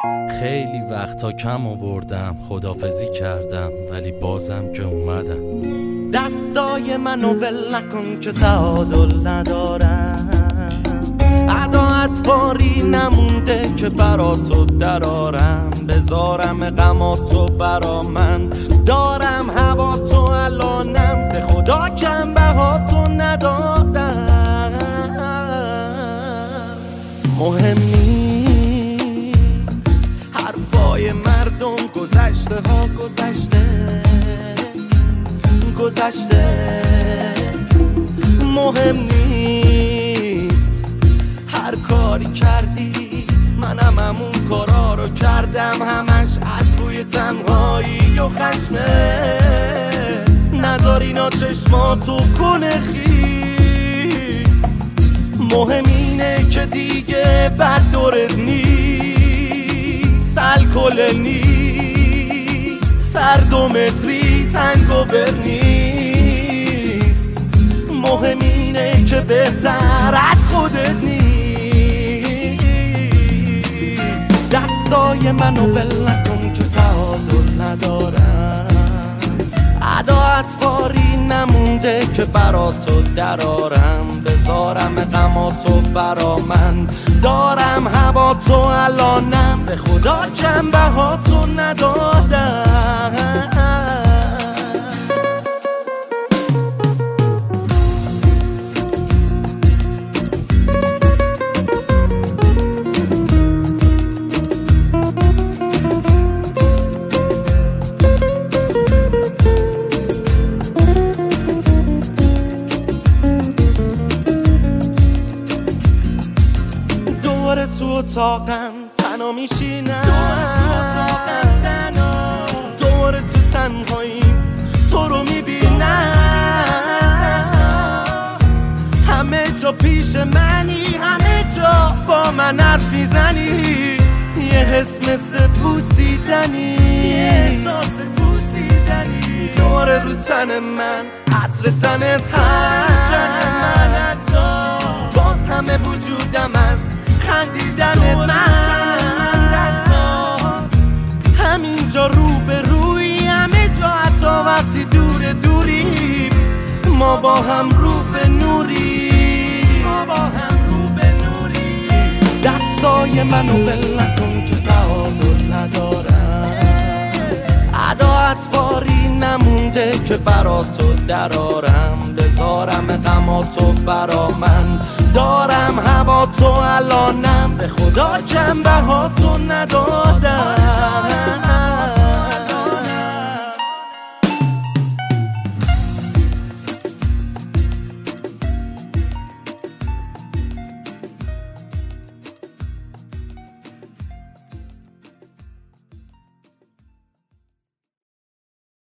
خیلی وقتا کم آوردم، خدافزی کردم ولی بازم که اومدم. دستای منو ول نکن که تعادل ندارم، عداعت باری نمونده که برا تو درارم. بذارم غماتو برا من، دارم هوا تو الانم، به خدا کم بهاتو ندادم. مهم نیست حرفای مردم، گذشته ها گذشته. مهم نیست هر کاری کردی، منم همون کارا رو کردم، همش از روی تنهایی و خشمه. نذار اینا چشماتو کنه خیس. مهم اینه که دیگه بد دورت نیست، الکل نیست، سر 2 متری تنگ و بر نیست. مهم اینه که بهتر از خودت نیست. دستای منو ول نکن که تعادل ندارم، عداعت باری نمونده که برا تو درارم. بذارم غماتو برا من، دارم هوا تو الانم، به خدا کم بهاتو ندادم. تو اتاقم تنها میشینم، دور تو تنهاییم تو رو میبینم. همه جا پیش منی، همه جا با من حرف میزنی. یه حس مثل پوسیدنی، دور رو تن من، عطر تنت هست. باز همه وجودم از خندیدنت من دستان. همینجا رو به روی، همه جا حتی وقتی دوریم، ما با هم رو به نوری. دستای منو ول نکن که تعادل ندارم، عداعت باری نمونده که برا تو درارم. بذارم غماتو برا من، دارم هوا تو الانم، به خدا کم بهاتو ندادم.